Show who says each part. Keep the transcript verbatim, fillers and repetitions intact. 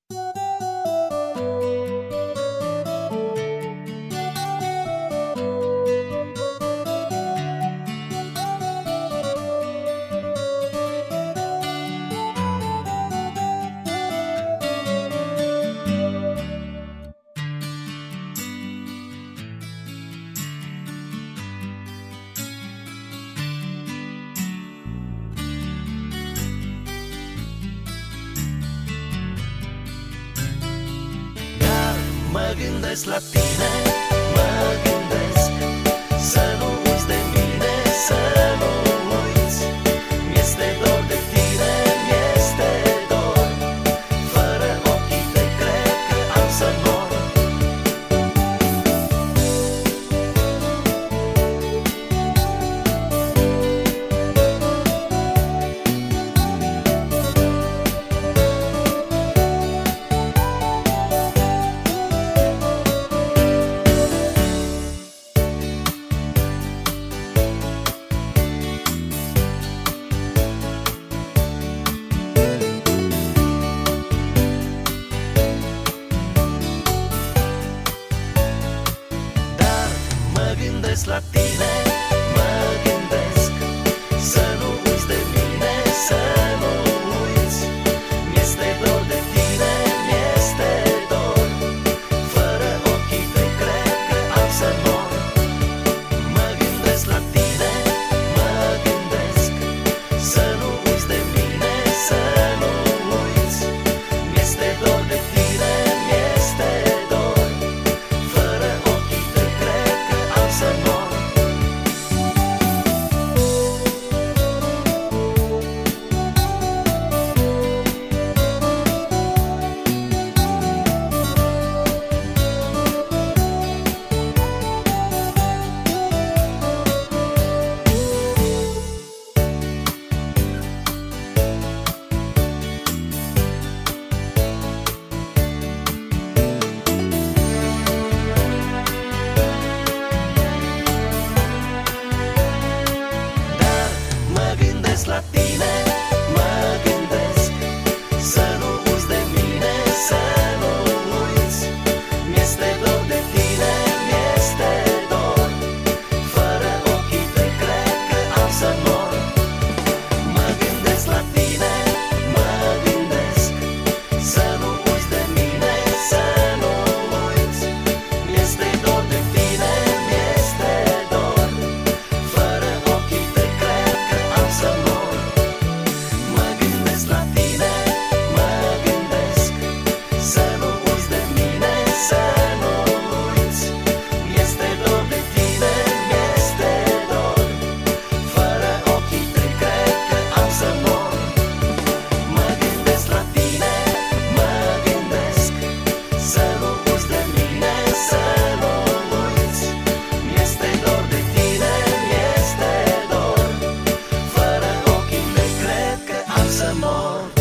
Speaker 1: Mă gândesc la tine, mă gândesc să nu uiți de mine, să nu uiți. Mi-este dor de tine, mi-este dor. Fără ochii tăi cred că am să mor. La tine mă gândesc să nu uiți de mine, să nu uiți. Mi-este dor de tine, mi-este dor. Fără ochii tăi cred că am să mor. Mă gândesc la tine, mă gândesc să nu uiți de mine, să nu uiți. Mi-este dor de tine, mi-este dor. Fără ochii tăi cred că am să mor. La tine mă gândesc să nu uiți de mine, să nu uiți. Mi-este dor de tine, mi-este dor. Fără ochii tăi cred că am să mor. Mă gândesc la tine, mă gândesc să nu uiți de mine, să nu uiți. Mi-este dor de tine, mi-este dor. Fără ochii tăi cred că am să mor. Some more.